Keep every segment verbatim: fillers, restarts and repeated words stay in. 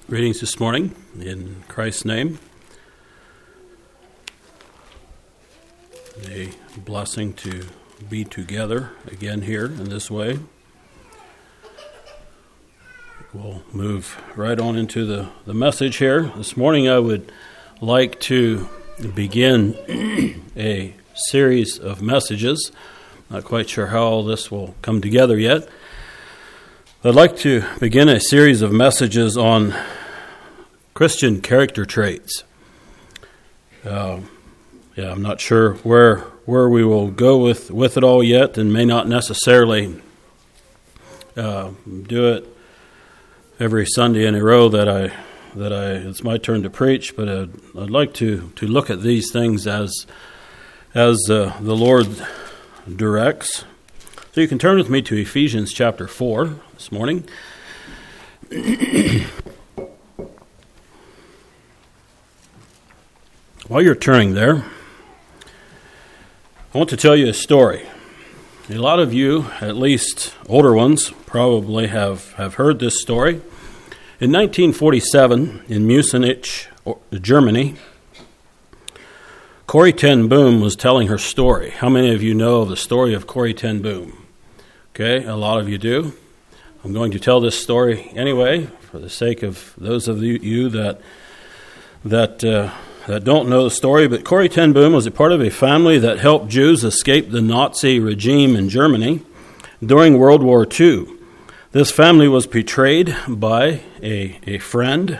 Greetings this morning in Christ's name. A blessing to be together again here in this way. We'll move right on into the, the message here. This morning I would like to begin a series of messages. Not quite sure how all this will come together yet. I'd like to begin a series of messages on Christian character traits. Uh, yeah, I'm not sure where where we will go with, with it all yet, and may not necessarily uh, do it every Sunday in a row that I that I it's my turn to preach. But I'd, I'd like to, to look at these things as as uh, the Lord directs. So you can turn with me to Ephesians chapter four this morning. While you're turning there, I want to tell you a story. A lot of you, at least older ones, probably have, have heard this story. In nineteen forty-seven, in Müsenich, Germany, Corrie ten Boom was telling her story. How many of you know the story of Corrie ten Boom? Okay, a lot of you do. I'm going to tell this story anyway, for the sake of those of you that that uh, that don't know the story. But Corrie ten Boom was a part of a family that helped Jews escape the Nazi regime in Germany during World War Two. This family was betrayed by a, a friend,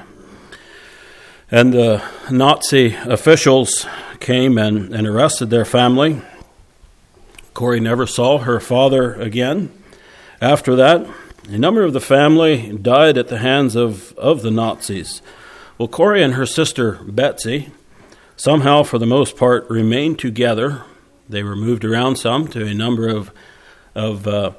and the Nazi officials came and, and arrested their family. Corrie never saw her father again. After that, a number of the family died at the hands of, of the Nazis. Well, Corrie and her sister Betsy somehow, for the most part, remained together. They were moved around some to a number of of uh,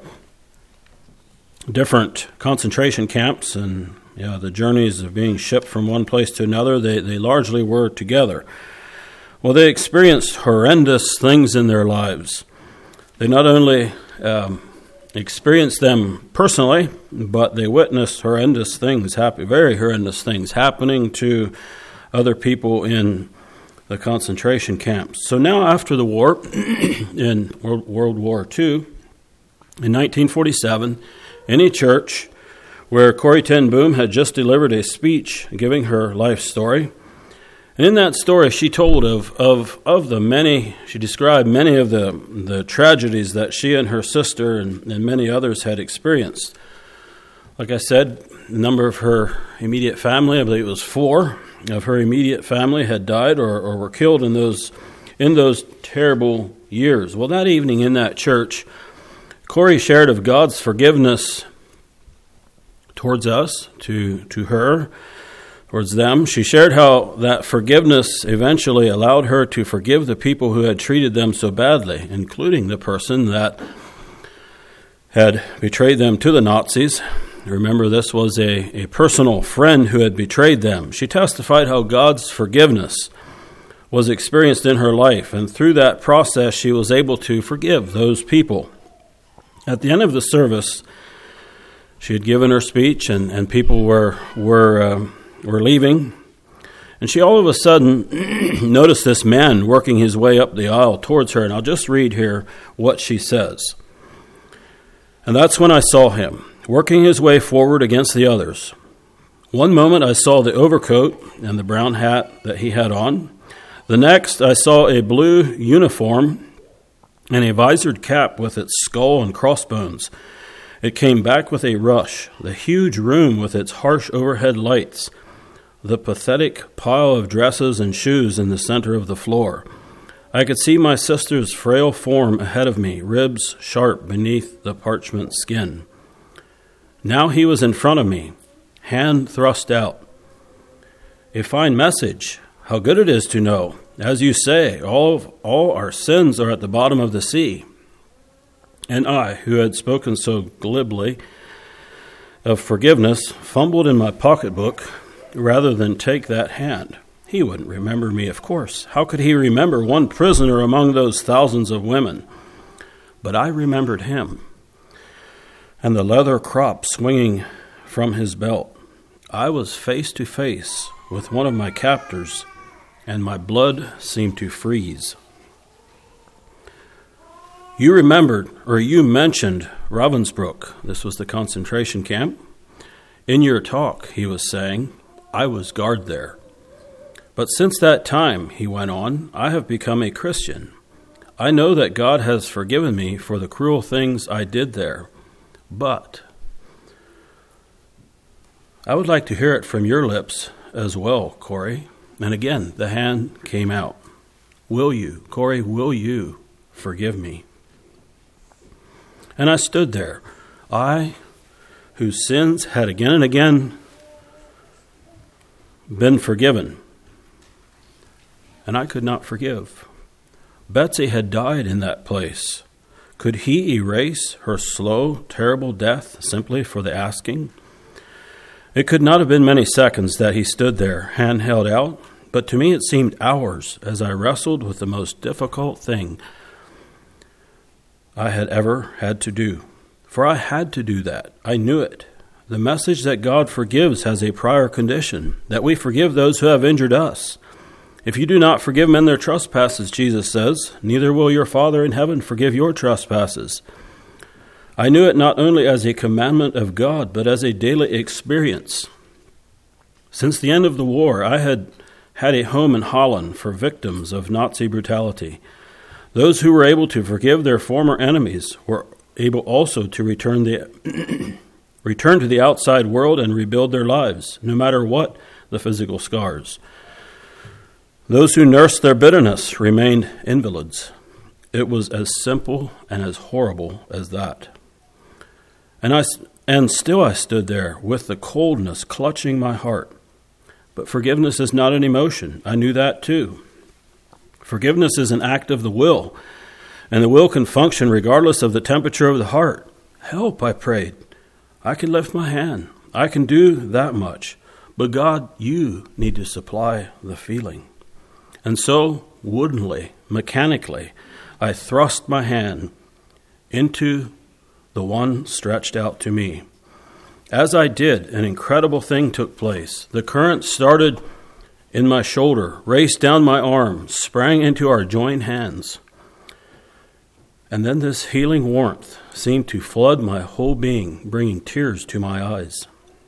different concentration camps, and you know, the journeys of being shipped from one place to another, they, they largely were together. Well, they experienced horrendous things in their lives. They not only um, experienced them personally, but they witnessed horrendous things, happen, very horrendous things happening to other people in the concentration camps. So now after the war, in World, World War Two, in nineteen forty-seven, in a church where Corrie ten Boom had just delivered a speech giving her life story, and in that story, she told of, of, of the many, she described many of the, the tragedies that she and her sister and, and many others had experienced. Like I said, a number of her immediate family, I believe it was four of her immediate family, had died or, or were killed in those in those terrible years. Well, that evening in that church, Corrie shared of God's forgiveness towards us, to, to her, towards them. She shared how that forgiveness eventually allowed her to forgive the people who had treated them so badly, including the person that had betrayed them to the Nazis. Remember, this was a, a personal friend who had betrayed them. She testified how God's forgiveness was experienced in her life, and through that process she was able to forgive those people. At the end of the service, she had given her speech, and, and people were were uh, were leaving, and she all of a sudden noticed this man working his way up the aisle towards her, and I'll just read here what she says. "And that's when I saw him, working his way forward against the others. One moment I saw the overcoat and the brown hat that he had on. The next I saw a blue uniform and a visored cap with its skull and crossbones. It came back with a rush, the huge room with its harsh overhead lights, the pathetic pile of dresses and shoes in the center of the floor. I could see my sister's frail form ahead of me, ribs sharp beneath the parchment skin. Now he was in front of me, hand thrust out. A fine message. How good it is to know. As you say, all of, all our sins are at the bottom of the sea. And I, who had spoken so glibly of forgiveness, fumbled in my pocketbook rather than take that hand. He wouldn't remember me, of course. How could he remember one prisoner among those thousands of women? But I remembered him, and the leather crop swinging from his belt. I was face to face with one of my captors, and my blood seemed to freeze. You remembered, or you mentioned Ravensbrück. This was the concentration camp. In your talk, he was saying, I was guard there. But since that time, he went on, I have become a Christian. I know that God has forgiven me for the cruel things I did there. But I would like to hear it from your lips as well, Corey. And again, the hand came out. Will you, Corey, will you forgive me? And I stood there, I, whose sins had again and again been forgiven, and I could not forgive. Betsy had died in that place. Could he erase her slow, terrible death simply for the asking? It could not have been many seconds that he stood there, hand held out, but to me it seemed hours as I wrestled with the most difficult thing I had ever had to do. For I had to do that. I knew it. The message that God forgives has a prior condition, that we forgive those who have injured us. If you do not forgive men their trespasses, Jesus says, neither will your Father in heaven forgive your trespasses. I knew it not only as a commandment of God, but as a daily experience. Since the end of the war, I had had a home in Holland for victims of Nazi brutality. Those who were able to forgive their former enemies were able also to return the return to the outside world and rebuild their lives, no matter what the physical scars. Those who nursed their bitterness remained invalids. It was as simple and as horrible as that. And I and still I stood there with the coldness clutching my heart. But forgiveness is not an emotion. I knew that too. Forgiveness is an act of the will, and the will can function regardless of the temperature of the heart. Help, I prayed. I can lift my hand. I can do that much. But God, you need to supply the feeling. And so, woodenly, mechanically, I thrust my hand into the one stretched out to me. As I did, an incredible thing took place. The current started in my shoulder, raced down my arm, sprang into our joined hands. And then this healing warmth seemed to flood my whole being, bringing tears to my eyes.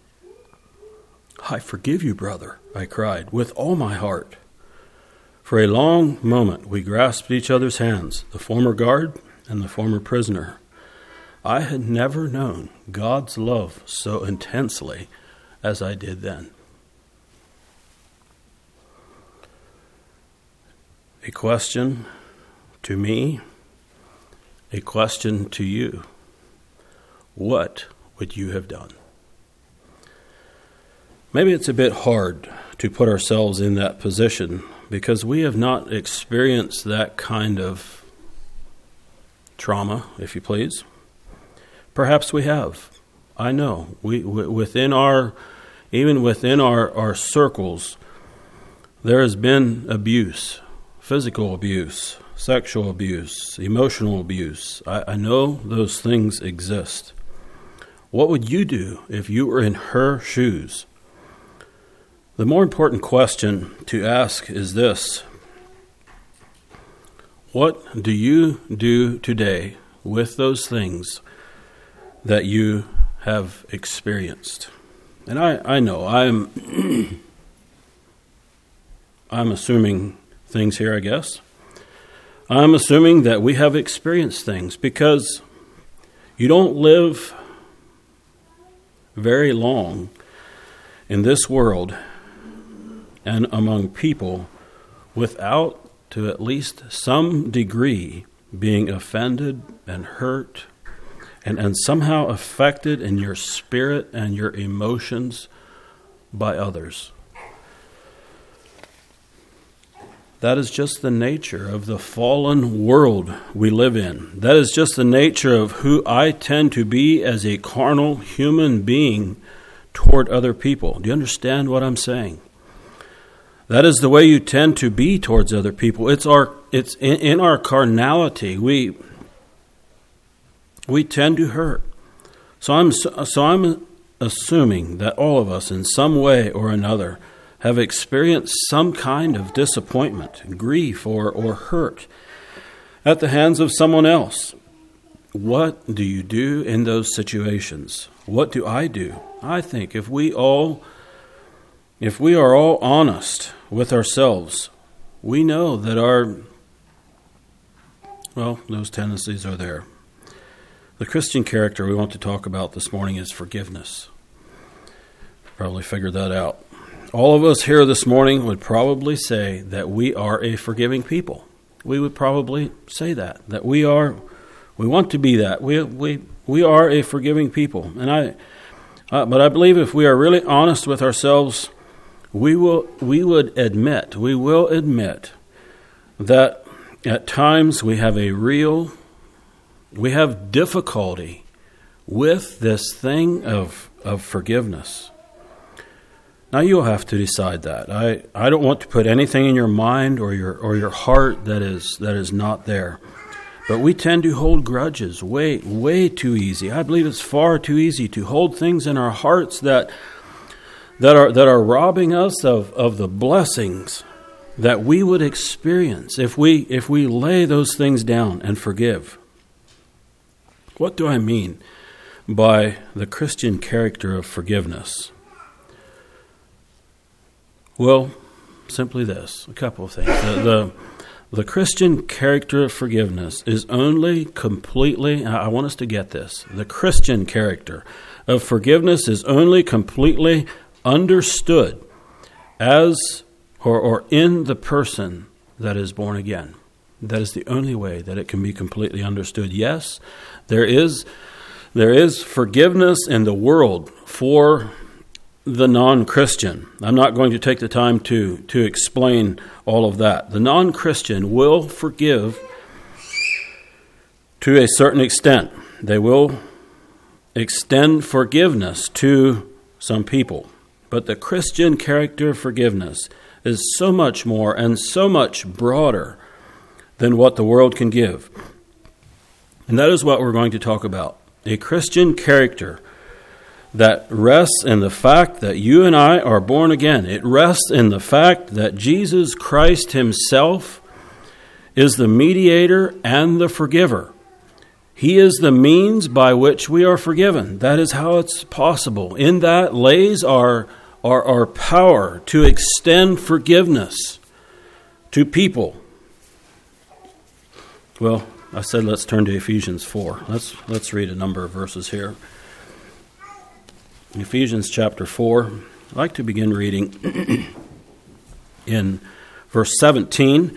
I forgive you, brother, I cried, with all my heart. For a long moment we grasped each other's hands, the former guard and the former prisoner. I had never known God's love so intensely as I did then. A question to me, a question to you. What would you have done? Maybe it's a bit hard to put ourselves in that position because we have not experienced that kind of trauma, if you please. Perhaps we have. I know. We within our, even within our, our circles, there has been abuse. Physical abuse, sexual abuse, emotional abuse. I, I know those things exist. What would you do if you were in her shoes? The more important question to ask is this: what do you do today with those things that you have experienced? And I, I know I'm I'm assuming things here, I guess. I'm assuming that we have experienced things because you don't live very long in this world and among people without, to at least some degree, being offended and hurt and, and somehow affected in your spirit and your emotions by others. That is just the nature of the fallen world we live in. That is just the nature of who I tend to be as a carnal human being toward other people. Do you understand what I'm saying? That is the way you tend to be towards other people. It's our it's in, in our carnality. We we tend to hurt. So I'm so I'm assuming that all of us in some way or another have experienced some kind of disappointment, grief, or, or hurt at the hands of someone else. What do you do in those situations? What do I do? I think if we all, if we are all honest with ourselves, we know that our, well, those tendencies are there. The Christian character we want to talk about this morning is forgiveness. Probably figured that out. All of us here this morning would probably say that we are a forgiving people. We would probably say that, that we are, we want to be that. We we we are a forgiving people. And I, uh, but I believe if we are really honest with ourselves, we will we would admit, we will admit that at times we have a real, we have difficulty with this thing of of forgiveness. Now you'll have to decide that. I, I don't want to put anything in your mind or your or your heart that is that is not there. But we tend to hold grudges way, way too easy. I believe it's far too easy to hold things in our hearts that that are that are robbing us of, of the blessings that we would experience if we if we lay those things down and forgive. What do I mean by the Christian character of forgiveness? Well, simply this, a couple of things. The, the, the Christian character of forgiveness is only completely, I want us to get this, the Christian character of forgiveness is only completely understood as or, or in the person that is born again. That is the only way that it can be completely understood. Yes, there is, there is forgiveness in the world for the non-Christian. I'm not going to take the time to, to explain all of that. The non-Christian will forgive to a certain extent. They will extend forgiveness to some people. But the Christian character of forgiveness is so much more and so much broader than what the world can give. And that is what we're going to talk about. A Christian character that rests in the fact that you and I are born again. It rests in the fact that Jesus Christ himself is the mediator and the forgiver. He is the means by which we are forgiven. That is how it's possible. In that lays our, our, our power to extend forgiveness to people. Well, I said let's turn to Ephesians four. Let's, let's read a number of verses here. Ephesians chapter four, I'd like to begin reading in verse seventeen,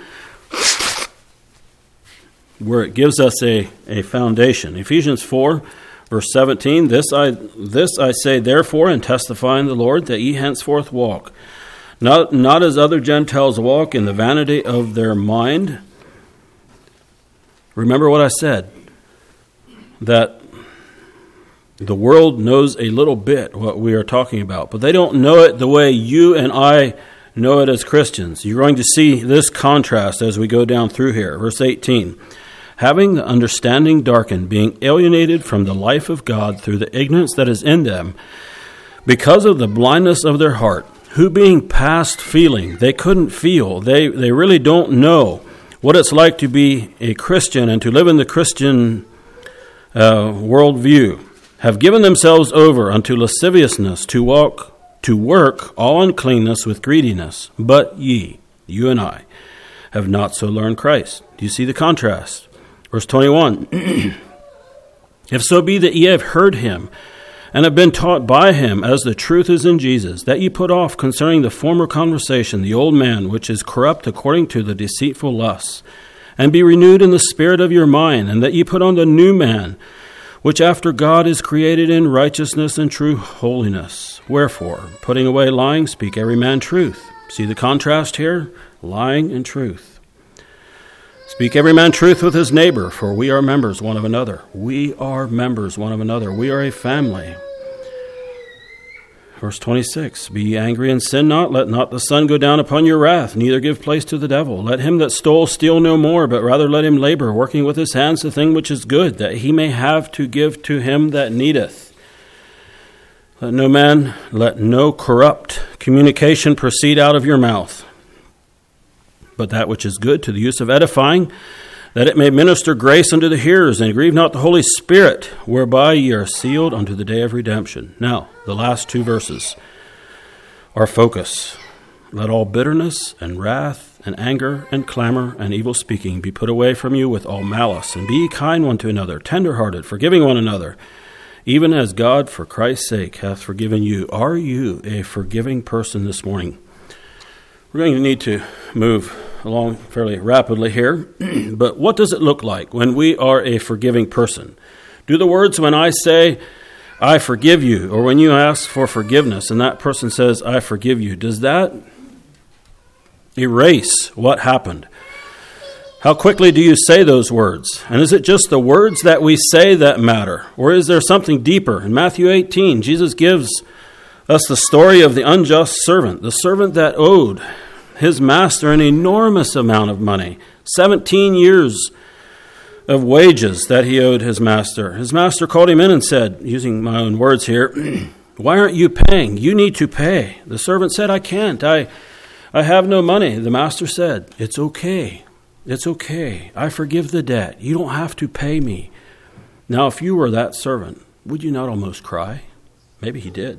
where it gives us a, a foundation. Ephesians four, verse seventeen, this I this I say therefore, and testify in the Lord, that ye henceforth walk, not, not as other Gentiles walk in the vanity of their mind. Remember what I said, that the world knows a little bit what we are talking about, but they don't know it the way you and I know it as Christians. You're going to see this contrast as we go down through here. Verse eighteen, having the understanding darkened, being alienated from the life of God through the ignorance that is in them, because of the blindness of their heart, who being past feeling, they couldn't feel, they, they really don't know what it's like to be a Christian and to live in the Christian uh, worldview, have given themselves over unto lasciviousness, to walk, to work all uncleanness with greediness. But ye, you and I, have not so learned Christ. Do you see the contrast? Verse twenty-one, if so be that ye have heard him, and have been taught by him, as the truth is in Jesus, that ye put off concerning the former conversation the old man, which is corrupt according to the deceitful lusts, and be renewed in the spirit of your mind, and that ye put on the new man, which after God is created in righteousness and true holiness. Wherefore, putting away lying, speak every man truth. See the contrast here? Lying and truth. Speak every man truth with his neighbor, for we are members one of another. We are members one of another. We are a family. Verse twenty-six, be ye angry and sin not, let not the sun go down upon your wrath, neither give place to the devil. Let him that stole steal no more, but rather let him labor, working with his hands the thing which is good, that he may have to give to him that needeth. Let no man, let no corrupt communication proceed out of your mouth, but that which is good to the use of edifying, that it may minister grace unto the hearers, and grieve not the Holy Spirit, whereby ye are sealed unto the day of redemption. Now, the last two verses, our focus. Let all bitterness and wrath and anger and clamor and evil speaking be put away from you with all malice, and be ye kind one to another, tender-hearted, forgiving one another, even as God for Christ's sake hath forgiven you. Are you a forgiving person this morning? We're going to need to move along fairly rapidly here, but what does it look like when we are a forgiving person? Do the words when I say, I forgive you, or when you ask for forgiveness and that person says, I forgive you, does that erase what happened? How quickly do you say those words? And is it just the words that we say that matter? Or is there something deeper? In Matthew eighteen, Jesus gives us the story of the unjust servant, the servant that owed his master an enormous amount of money, seventeen years of wages that he owed his master. His master called him in and said, using my own words here, why aren't you paying? You need to pay. The servant said, I can't. I, I have no money. The master said, it's okay. It's okay. I forgive the debt. You don't have to pay me. Now, if you were that servant, would you not almost cry? Maybe he did.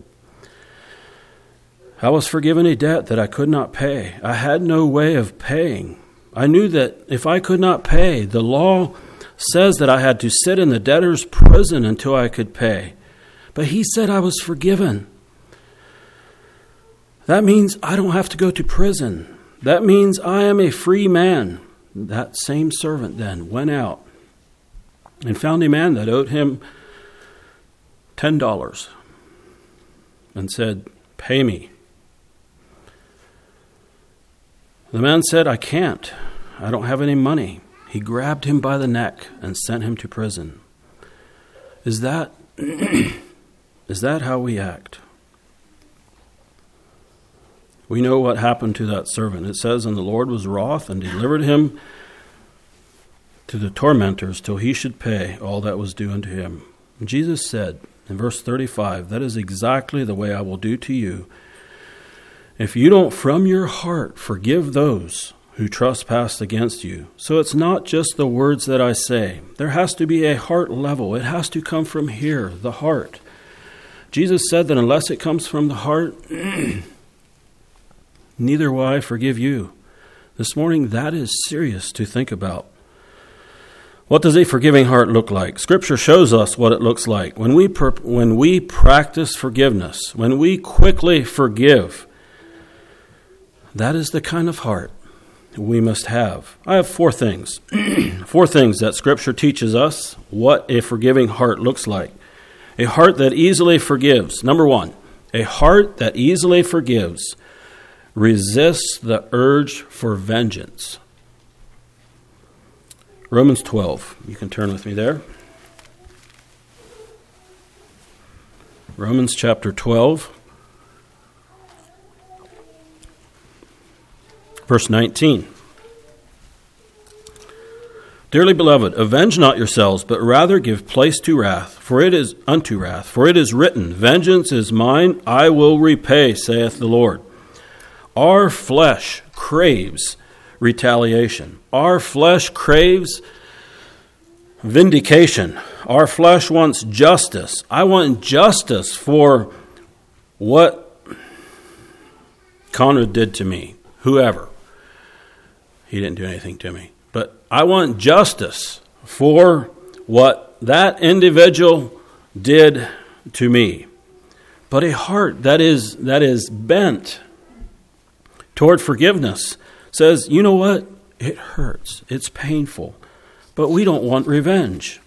I was forgiven a debt that I could not pay. I had no way of paying. I knew that if I could not pay, the law says that I had to sit in the debtor's prison until I could pay. But he said I was forgiven. That means I don't have to go to prison. That means I am a free man. That same servant then went out and found a man that owed him ten dollars and said, pay me. The man said, I can't. I don't have any money. He grabbed him by the neck and sent him to prison. Is that, is that how we act? We know what happened to that servant. It says, and the Lord was wroth and delivered him to the tormentors till he should pay all that was due unto him. And Jesus said in verse thirty-five, that is exactly the way I will do to you. If you don't from your heart forgive those who trespass against you. So it's not just the words that I say. There has to be a heart level. It has to come from here, the heart. Jesus said that unless it comes from the heart, neither will I forgive you. This morning, that is serious to think about. What does a forgiving heart look like? Scripture shows us what it looks like. When we per- when we practice forgiveness, when we quickly forgive, that is the kind of heart we must have. I have four things. Four things that Scripture teaches us what a forgiving heart looks like. A heart that easily forgives. Number one, a heart that easily forgives resists the urge for vengeance. Romans twelve. You can turn with me there. Romans chapter twelve. Verse nineteen. Dearly beloved, avenge not yourselves, but rather give place to wrath, for it is unto wrath. For it is written, vengeance is mine, I will repay, saith the Lord. Our flesh craves retaliation. Our flesh craves vindication. Our flesh wants justice. I want justice for what Conrad did to me, whoever. He didn't do anything to me. But I want justice for what that individual did to me. But a heart that is that is bent toward forgiveness says, you know what? It hurts. It's painful. But we don't want revenge.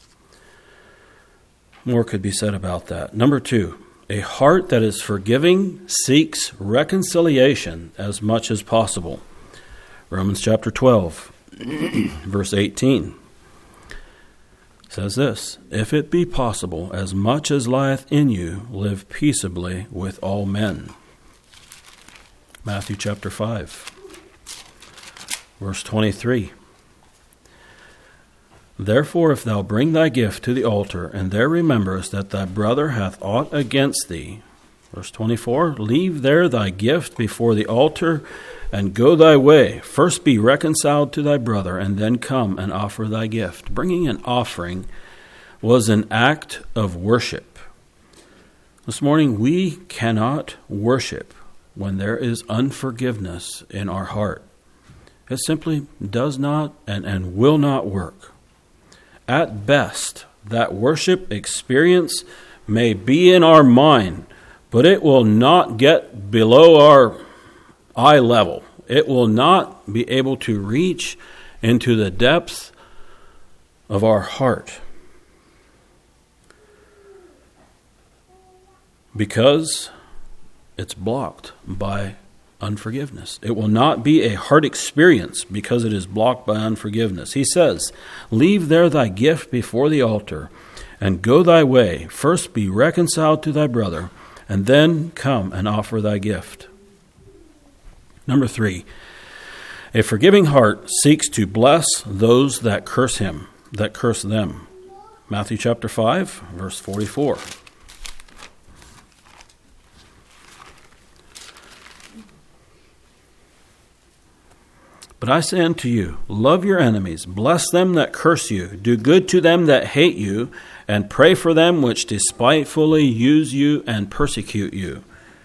More could be said about that. Number two, a heart that is forgiving seeks reconciliation as much as possible. Romans chapter twelve, verse eighteen says this, if it be possible, as much as lieth in you, live peaceably with all men. Matthew chapter five, verse twenty-three. Therefore, if thou bring thy gift to the altar, and there rememberest that thy brother hath aught against thee, verse twenty-four, leave there thy gift before the altar, and go thy way. First be reconciled to thy brother, and then come and offer thy gift. Bringing an offering was an act of worship. This morning, we cannot worship when there is unforgiveness in our heart. It simply does not and, and will not work. At best, that worship experience may be in our mind, but it will not get below our eye level. It will not be able to reach into the depth of our heart. Because it's blocked by unforgiveness. It will not be a heart experience because it is blocked by unforgiveness. He says, leave there thy gift before the altar, and go thy way. First be reconciled to thy brother, and then come and offer thy gift. Number three, a forgiving heart seeks to bless those that curse him, that curse them. Matthew chapter five, verse forty-four. But I say unto you, love your enemies, bless them that curse you, do good to them that hate you, and pray for them which despitefully use you and persecute you.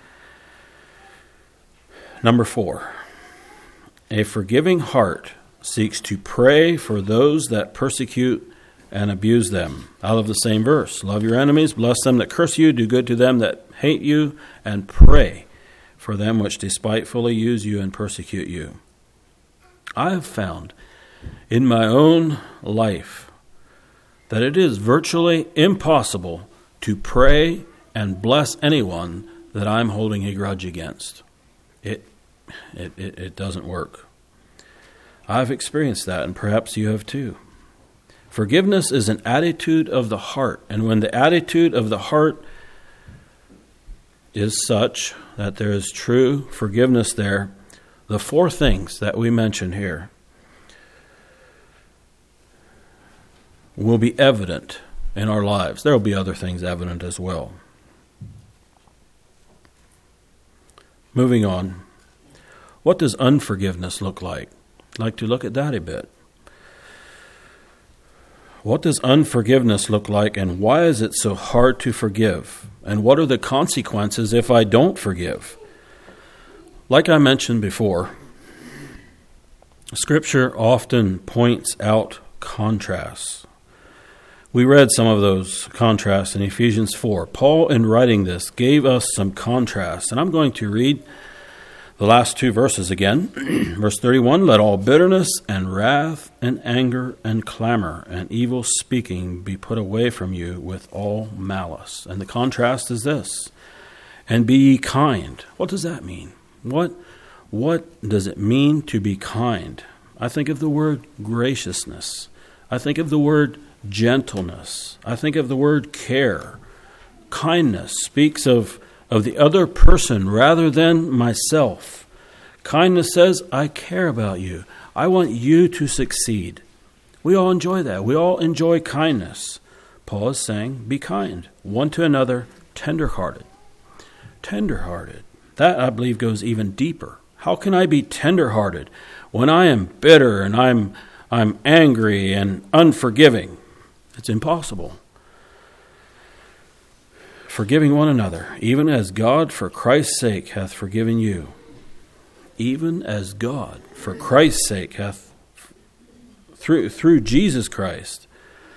Number four, a forgiving heart seeks to pray for those that persecute and abuse them. Out of the same verse, love your enemies, bless them that curse you, do good to them that hate you, and pray for them which despitefully use you and persecute you. I have found in my own life that it is virtually impossible to pray and bless anyone that I'm holding a grudge against. It, it, it, it doesn't work. I've experienced that, and perhaps you have too. Forgiveness is an attitude of the heart, and when the attitude of the heart is such that there is true forgiveness there, the four things that we mention here will be evident in our lives. There will be other things evident as well. Moving on. What does unforgiveness look like? I'd like to look at that a bit. What does unforgiveness look like, and why is it so hard to forgive? And what are the consequences if I don't forgive? Like I mentioned before, Scripture often points out contrasts. We read some of those contrasts in Ephesians four. Paul, in writing this, gave us some contrasts, and I'm going to read the last two verses again. Verse thirty-one, let all bitterness and wrath and anger and clamor and evil speaking be put away from you with all malice. And the contrast is this, and be ye kind. What does that mean? What what does it mean to be kind? I think of the word graciousness. I think of the word gentleness. I think of the word care. Kindness speaks of, of the other person rather than myself. Kindness says, I care about you. I want you to succeed. We all enjoy that. We all enjoy kindness. Paul is saying, be kind, one to another, tender-hearted. Tender-hearted. That, I believe, goes even deeper. How can I be tender-hearted when I am bitter and I'm I'm angry and unforgiving? It's impossible. Forgiving one another, even as God for Christ's sake hath forgiven you. Even as God for Christ's sake hath, through through Jesus Christ,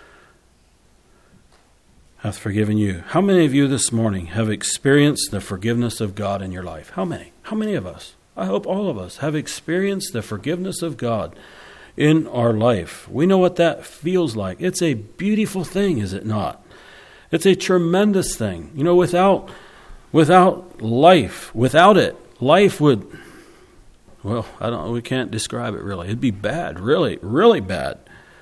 hath forgiven you. How many of you this morning have experienced the forgiveness of God in your life? How many? How many of us? I hope all of us have experienced the forgiveness of God in our life. We know what that feels like. It's a beautiful thing, is it not? It's a tremendous thing. You know, without without life, without it, life would, well, I don't we can't describe it really. It'd be bad, really, really bad.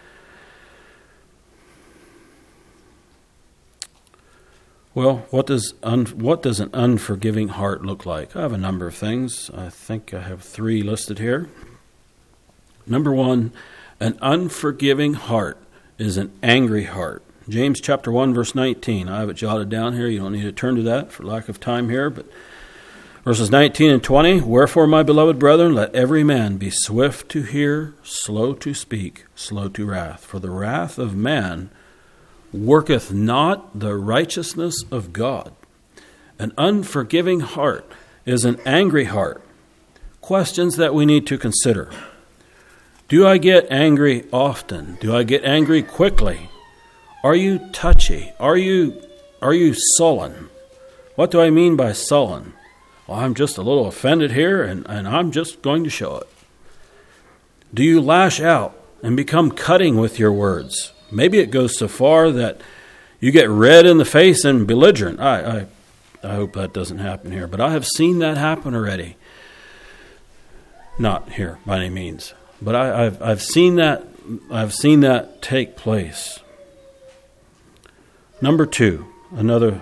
Well, what does un, what does an unforgiving heart look like? I have a number of things. I think I have three listed here. Number one, an unforgiving heart is an angry heart. James chapter one, verse nineteen. I have it jotted down here. You don't need to turn to that for lack of time here, but verses nineteen and twenty, wherefore, my beloved brethren, let every man be swift to hear, slow to speak, slow to wrath. For the wrath of man worketh not the righteousness of God. An unforgiving heart is an angry heart. Questions that we need to consider. Do I get angry often? Do I get angry quickly? Are you touchy? Are you, are you sullen? What do I mean by sullen? Well, I'm just a little offended here, and, and I'm just going to show it. Do you lash out and become cutting with your words? Maybe it goes so far that you get red in the face and belligerent. I, I, I hope that doesn't happen here, but I have seen that happen already. Not here by any means, but I, I've I've seen that I've seen that take place. Number two, another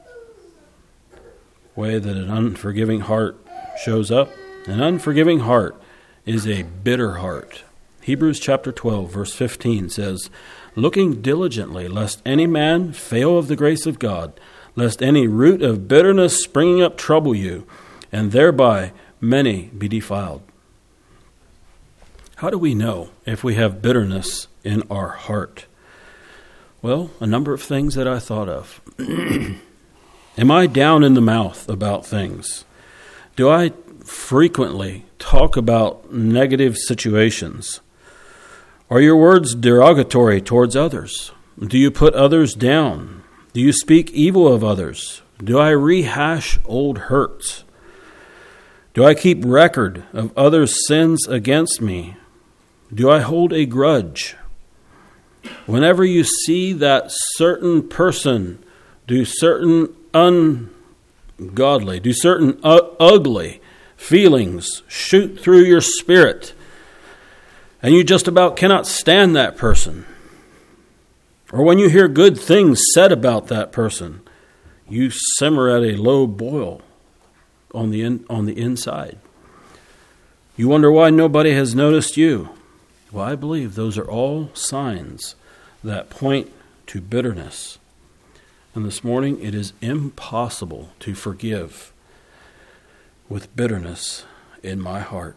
way that an unforgiving heart shows up. An unforgiving heart is a bitter heart. Hebrews chapter twelve, verse fifteen says, looking diligently, lest any man fail of the grace of God, lest any root of bitterness springing up trouble you, and thereby many be defiled. How do we know if we have bitterness in our heart? Well, a number of things that I thought of. Am I down in the mouth about things? Do I frequently talk about negative situations? Are your words derogatory towards others? Do you put others down? Do you speak evil of others? Do I rehash old hurts? Do I keep record of others' sins against me? Do I hold a grudge? Whenever you see that certain person do certain ungodly, do certain u- ugly feelings shoot through your spirit, and you just about cannot stand that person, or when you hear good things said about that person, you simmer at a low boil on the in, on the inside. You wonder why nobody has noticed you. Well, I believe those are all signs that point to bitterness. And this morning, it is impossible to forgive with bitterness in my heart.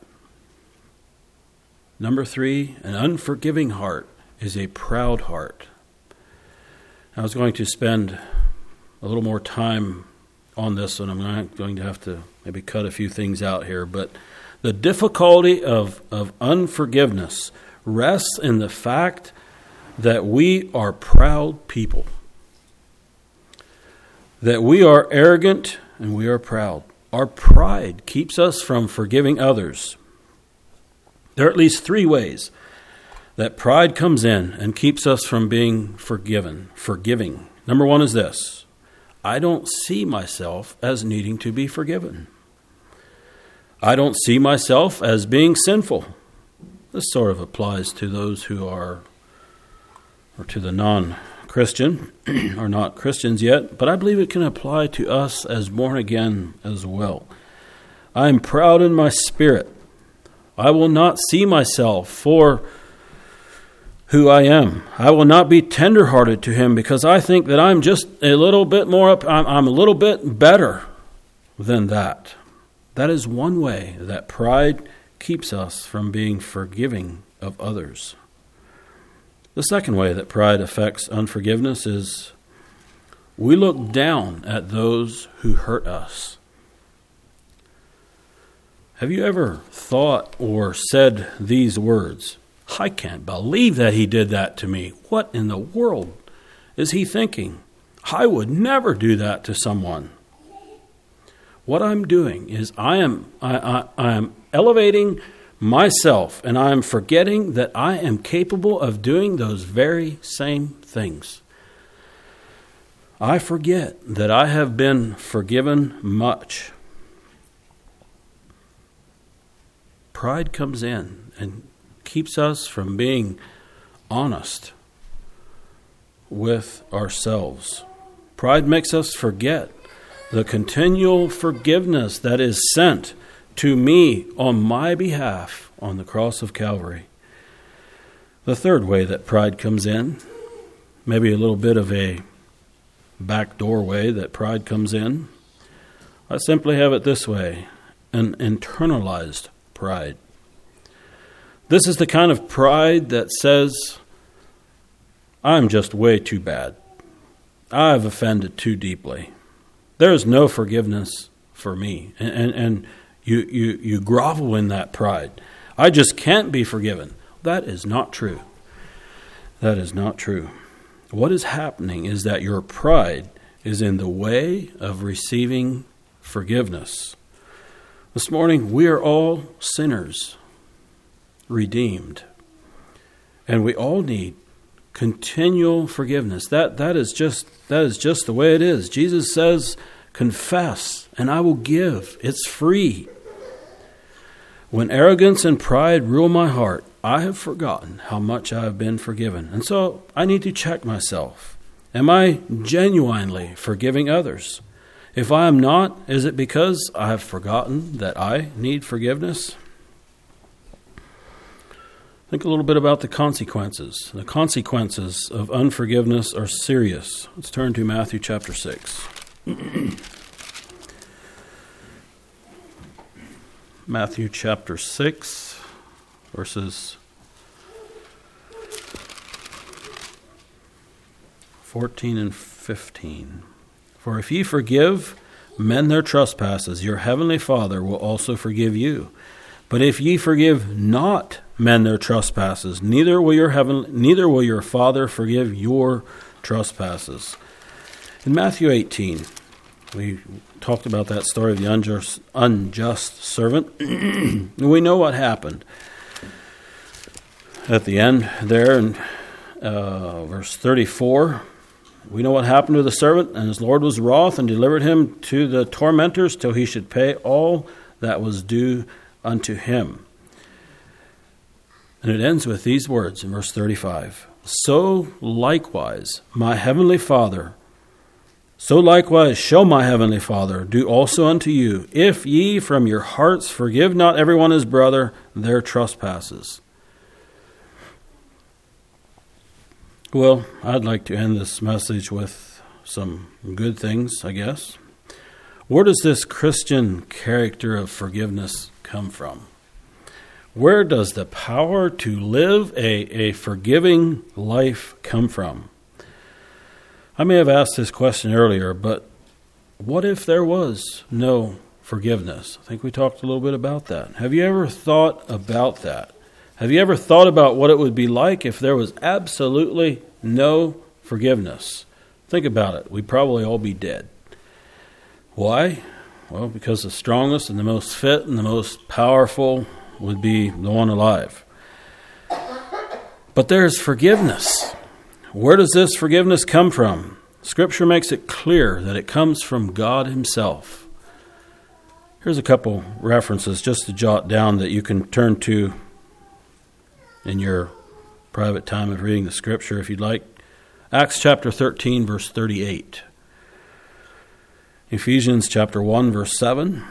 Number three, an unforgiving heart is a proud heart. I was going to spend a little more time on this, and I'm not going to have to maybe cut a few things out here, but the difficulty of, of unforgiveness rests in the fact that we are proud people. That we are arrogant and we are proud. Our pride keeps us from forgiving others. There are at least three ways that pride comes in and keeps us from being forgiven, forgiving. Number one is this: I don't see myself as needing to be forgiven. I don't see myself as being sinful. This sort of applies to those who are, or to the non-Christian, or not Christians yet, but I believe it can apply to us as born again as well. I am proud in my spirit. I will not see myself for who I am. I will not be tenderhearted to him because I think that I'm just a little bit more up, I'm, I'm a little bit better than that. That is one way that pride keeps us from being forgiving of others. The second way that pride affects unforgiveness is we look down at those who hurt us. Have you ever thought or said these words? I can't believe that he did that to me. What in the world is he thinking? I would never do that to someone. What I'm doing is I am I, I, I am elevating myself, and I am forgetting that I am capable of doing those very same things. I forget that I have been forgiven much. Pride comes in and keeps us from being honest with ourselves. Pride makes us forget the continual forgiveness that is sent to me on my behalf on the cross of Calvary. The third way that pride comes in, maybe a little bit of a back doorway that pride comes in, I simply have it this way: an internalized pride. This is the kind of pride that says, I'm just way too bad. I've offended too deeply. There is no forgiveness for me. And, and, and you, you, you grovel in that pride. I just can't be forgiven. That is not true. That is not true. What is happening is that your pride is in the way of receiving forgiveness. This morning, we are all sinners, redeemed. And we all need continual forgiveness. That that is just that is just the way it is. Jesus says, confess, and I will give. It's free. When arrogance and pride rule my heart, I have forgotten how much I have been forgiven. And so I need to check myself. Am I genuinely forgiving others? If I am not, is it because I have forgotten that I need forgiveness? Think a little bit about the consequences. The consequences of unforgiveness are serious. Let's turn to Matthew chapter six. Matthew chapter six, verses fourteen and fifteen. For if ye forgive men their trespasses, your heavenly Father will also forgive you. But if ye forgive not men their trespasses, neither will your heaven, neither will your Father forgive your trespasses. In Matthew eighteen, we talked about that story of the unjust, unjust servant. And we know what happened at the end there in uh, verse thirty-four. We know what happened to the servant, and his Lord was wroth and delivered him to the tormentors till he should pay all that was due unto him. And it ends with these words in verse thirty-five. So likewise, my heavenly Father, so likewise shall my heavenly Father do also unto you, if ye from your hearts forgive not every one his brother their trespasses. Well, I'd like to end this message with some good things, I guess. Where does this Christian character of forgiveness come from? Where does the power to live a, a forgiving life come from? I may have asked this question earlier, but what if there was no forgiveness? I think we talked a little bit about that. Have you ever thought about that? Have you ever thought about what it would be like if there was absolutely no forgiveness? Think about it. We'd probably all be dead. Why? Well, because the strongest and the most fit and the most powerful would be the one alive. But there's forgiveness. Where does this forgiveness come from? Scripture makes it clear that it comes from God himself. Here's a couple references just to jot down that you can turn to in your private time of reading the Scripture if you'd like. Acts chapter thirteen, verse thirty-eight. Ephesians chapter one, verse seven.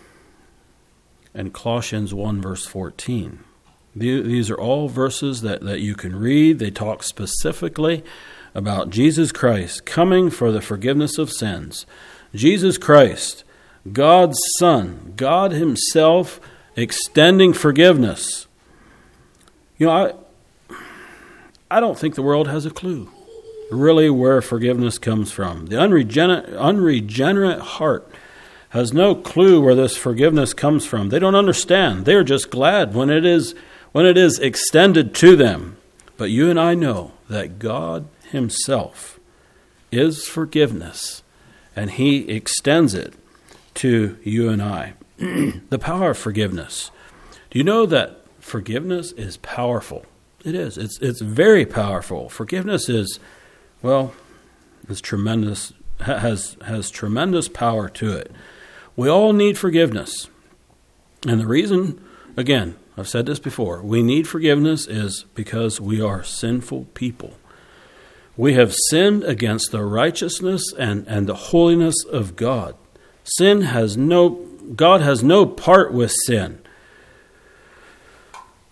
And Colossians one, verse fourteen. These are all verses that, that you can read. They talk specifically about Jesus Christ coming for the forgiveness of sins. Jesus Christ, God's Son, God himself extending forgiveness. You know, I, I don't think the world has a clue really where forgiveness comes from. The unregenerate, unregenerate heart has no clue where this forgiveness comes from. They don't understand. They're just glad when it is when it is extended to them. But you and I know that God himself is forgiveness, and he extends it to you and I. The power of forgiveness. Do you know that forgiveness is powerful? It is. It's it's very powerful. Forgiveness is, well, it's tremendous. has has tremendous power to it. We all need forgiveness. And the reason, again, I've said this before, we need forgiveness is because we are sinful people. We have sinned against the righteousness and, and the holiness of God. Sin has no, God has no part with sin.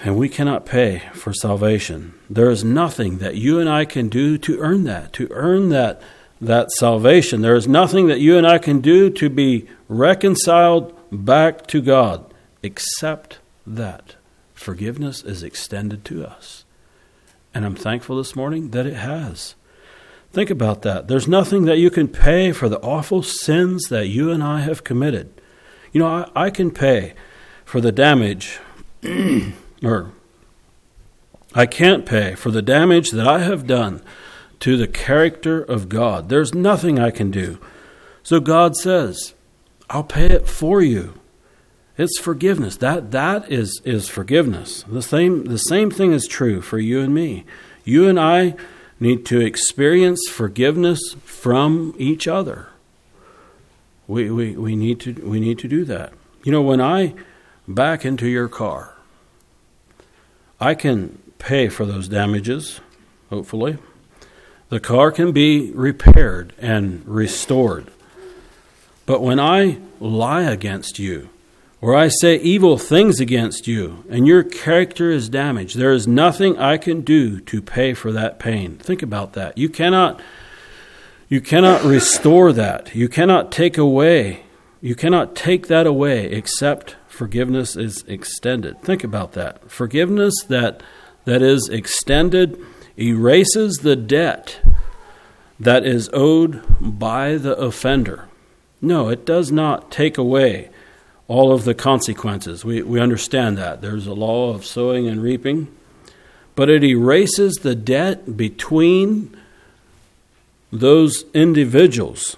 And we cannot pay for salvation. There is nothing that you and I can do to earn that, to earn that, that salvation. There is nothing that you and I can do to be reconciled back to God, except that forgiveness is extended to us. And I'm thankful this morning that it has. Think about that. There's nothing that you can pay for the awful sins that you and I have committed. You know, I, I can pay for the damage, or I can't pay for the damage that I have done to the character of God. There's nothing I can do. So God says, I'll pay it for you. It's forgiveness. That that is, is forgiveness. The same the same thing is true for you and me. You and I need to experience forgiveness from each other. We we, we need to we need to do that. You know, when I back into your car, I can pay for those damages, hopefully. The car can be repaired and restored. But when I lie against you, or I say evil things against you, and your character is damaged, there is nothing I can do to pay for that pain. Think about that. You cannot, you cannot restore that. You cannot take away. You cannot take that away except forgiveness is extended. Think about that. Forgiveness that that is extended erases the debt that is owed by the offender. No, it does not take away all of the consequences. We we understand that. There's a law of sowing and reaping. But it erases the debt between those individuals.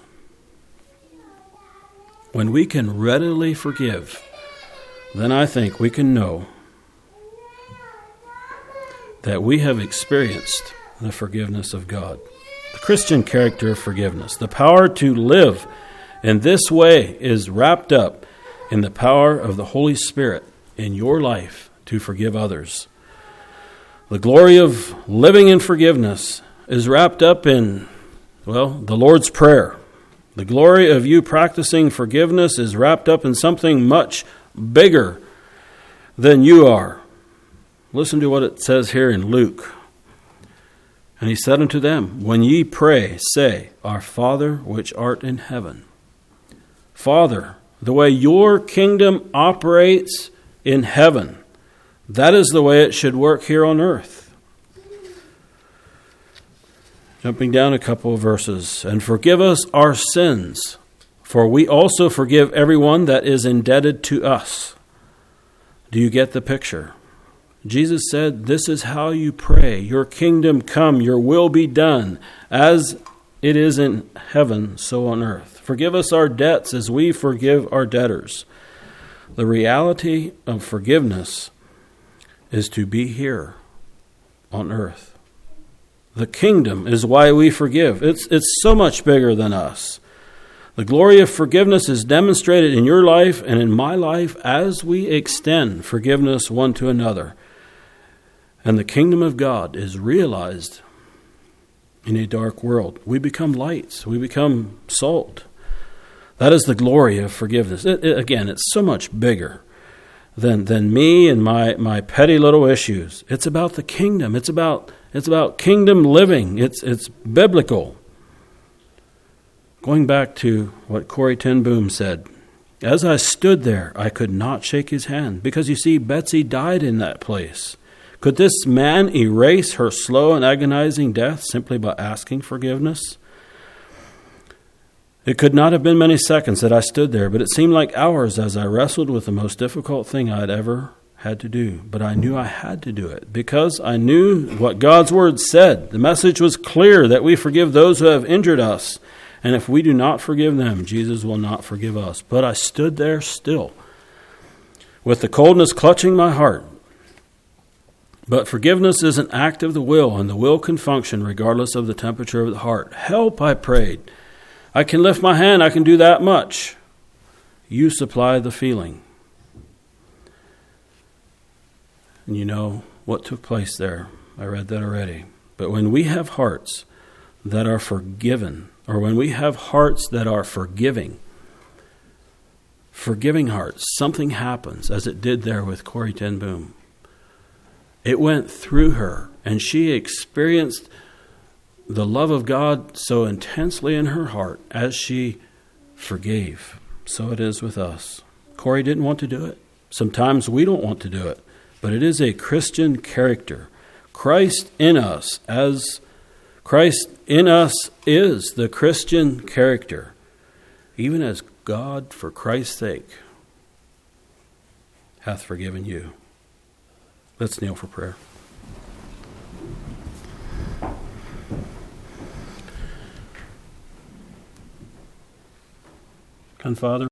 When we can readily forgive, then I think we can know that we have experienced the forgiveness of God. The Christian character of forgiveness. The power to live in this way is wrapped up in the power of the Holy Spirit in your life to forgive others. The glory of living in forgiveness is wrapped up in, well, the Lord's Prayer. The glory of you practicing forgiveness is wrapped up in something much bigger than you are. Listen to what it says here in Luke. And he said unto them, when ye pray, say, Our Father which art in heaven. Father, the way your kingdom operates in heaven, that is the way it should work here on earth. Jumping down a couple of verses. And forgive us our sins, for we also forgive everyone that is indebted to us. Do you get the picture? Jesus said, this is how you pray. Your kingdom come, your will be done, as it is in heaven, so on earth. Forgive us our debts as we forgive our debtors. The reality of forgiveness is to be here on earth. The kingdom is why we forgive. It's, it's so much bigger than us. The glory of forgiveness is demonstrated in your life and in my life as we extend forgiveness one to another. And the kingdom of God is realized in a dark world. We become lights. We become salt. That is the glory of forgiveness. It, it, again, it's so much bigger than than me and my, my petty little issues. It's about the kingdom. It's about it's about kingdom living. It's it's biblical. Going back to what Corrie ten Boom said, as I stood there, I could not shake his hand because you see, Betsy died in that place. Could this man erase her slow and agonizing death simply by asking forgiveness? It could not have been many seconds that I stood there, but it seemed like hours as I wrestled with the most difficult thing I'd ever had to do. But I knew I had to do it because I knew what God's word said. The message was clear that we forgive those who have injured us. And if we do not forgive them, Jesus will not forgive us. But I stood there still with the coldness clutching my heart. But forgiveness is an act of the will, and the will can function regardless of the temperature of the heart. Help, I prayed. I can lift my hand. I can do that much. You supply the feeling. And you know what took place there. I read that already. But when we have hearts that are forgiven, or when we have hearts that are forgiving, forgiving hearts, something happens, as it did there with Corrie ten Boom. It went through her, and she experienced the love of God so intensely in her heart as she forgave. So it is with us. Corey didn't want to do it. Sometimes we don't want to do it, but it is a Christian character. Christ in us, as Christ in us is the Christian character, even as God, for Christ's sake, hath forgiven you. Let's kneel for prayer. And Father,